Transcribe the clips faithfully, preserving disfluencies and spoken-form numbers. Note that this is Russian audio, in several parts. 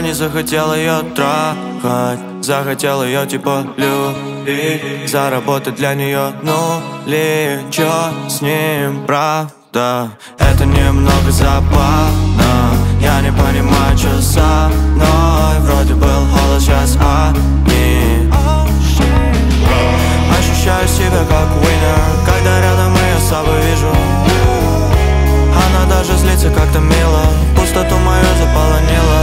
не захотел ее трахать, захотел ее типа любить, заработать для нее нули. Чё с ним, правда? Это немного забавно. Я не понимаю, что со мной. Вроде был голос, сейчас они. Ощущаю себя как winner, когда рядом ее с собой вижу. Она даже злится как-то мило, пустоту мою заполонила.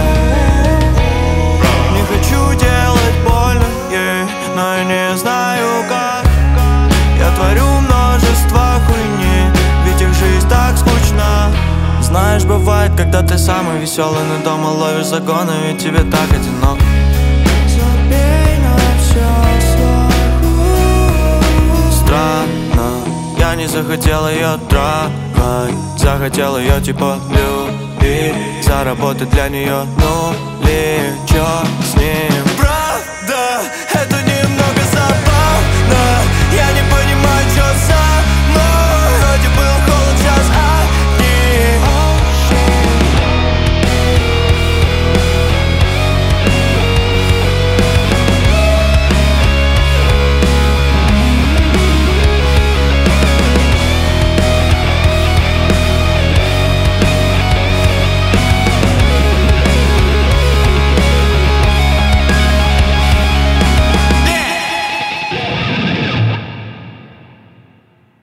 Не хочу делать больно ей, но я не знаю как. Я творю множество хуйни, ведь их жизнь так скучна. Знаешь, бывает, когда ты самый веселый, но дома ловишь загоны, ведь тебе так одиноко. Забей на все странно, я не захотел ее трахать, захотел ее типа любить, заработать для нее нули. Чё